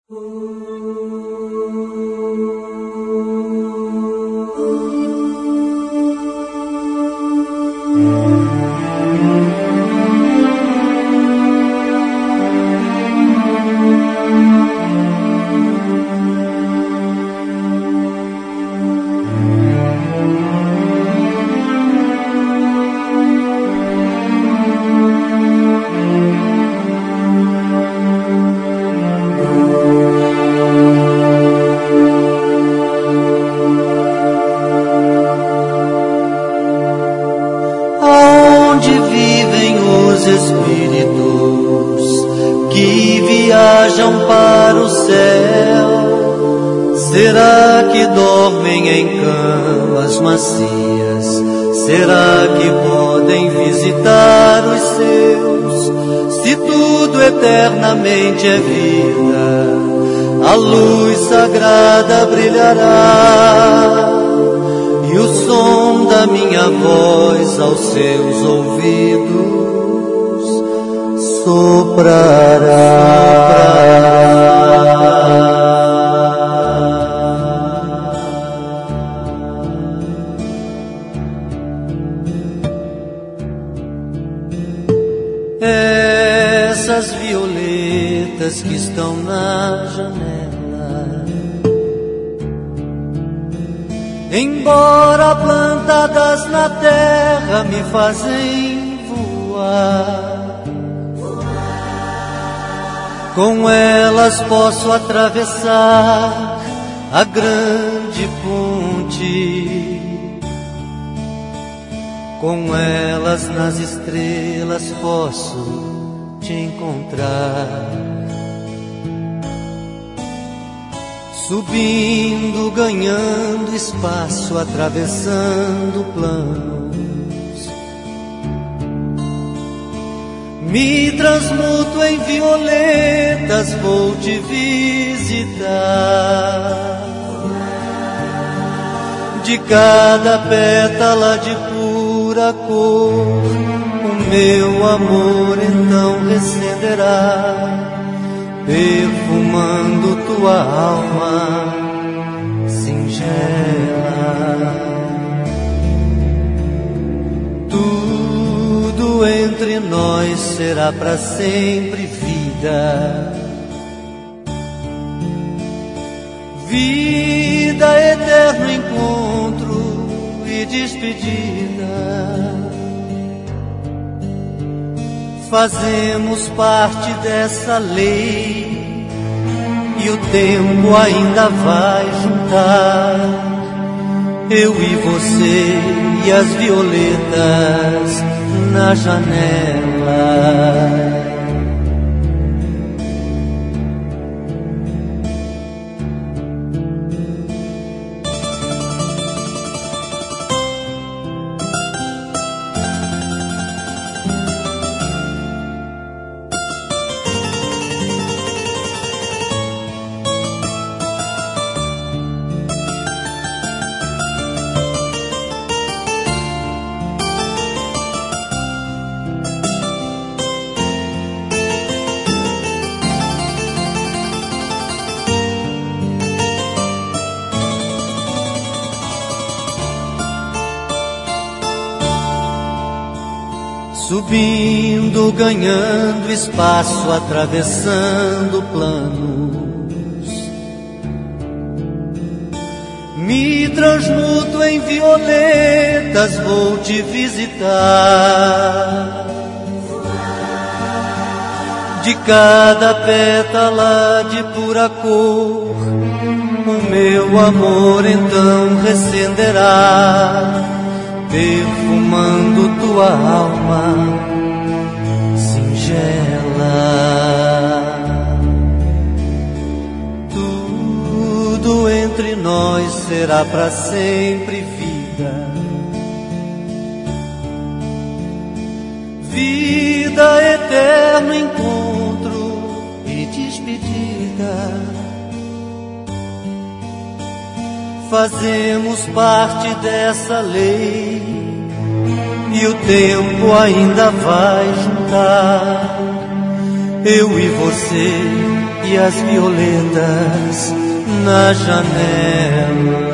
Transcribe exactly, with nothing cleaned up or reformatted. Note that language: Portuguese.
Será que dormem em camas macias? Será que podem visitar os seus? Se tudo eternamente é vida, a luz sagrada brilhará, e o som da minha voz aos seus ouvidos soprará. Essas violetas que estão na janela, embora plantadas na terra, me fazem voar. Com elas posso atravessar a grande ponte. Com elas nas estrelas posso te encontrar. Subindo, ganhando espaço, atravessando planos. Me transmuto em violetas, vou te visitar. De cada pétala de pura cor, o meu amor então recenderá, perfumando tua alma singela. Tudo entre nós será para sempre vida, vida, eterno encontro e despedida. Fazemos parte dessa lei e o tempo ainda vai juntar eu e você e as violetas na janela. Subindo, ganhando espaço, atravessando planos. Me transmuto em violetas, vou te visitar. De cada pétala de pura cor, o meu amor então recenderá, perfumando tua alma singela. Tudo entre nós será para sempre vida, vida, eterno encontro e despedida. Fazemos parte dessa lei e o tempo ainda vai juntar eu e você e as violetas na janela.